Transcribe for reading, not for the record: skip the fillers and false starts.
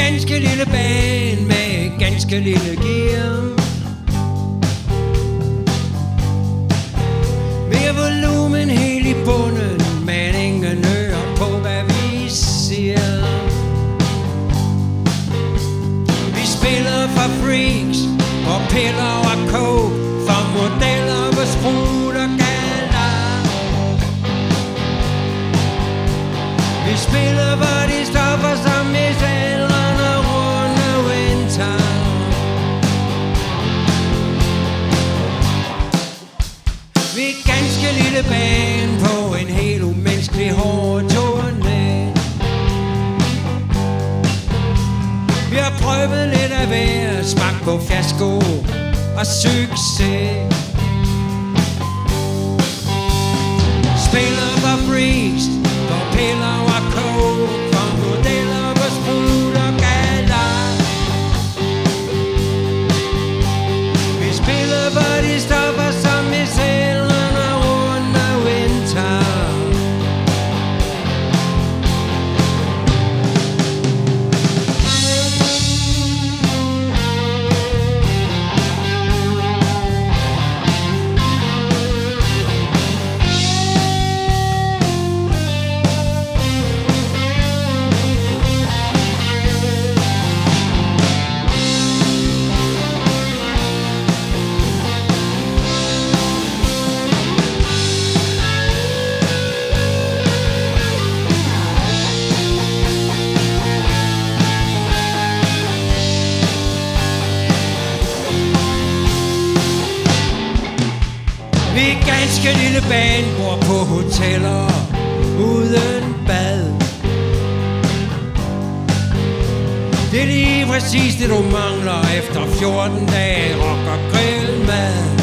ganske lille bane med ganske lille gear. Mere volumen helt i bunden, men ingen hører på hvad vi siger. Vi spiller for freaks, for piller og coke, for modeller på sprut og galler. Vi spiller for de stoffer som mishandlerne rundt og winter. Vi er ganske lille bane på en helt umenneskelig hård turné. Vi har prøvet lidt af hver, smagt på fiasko og succes. Spiller for freaks, for piller og coke, for modeller på sprut og galler. Vi spiller for de stoffer som mishandlerne rundt og winter. Vi er ganske lille bane, bor på hoteller uden bad. Det er lige præcis det du mangler efter 14 dage rock og grillmad.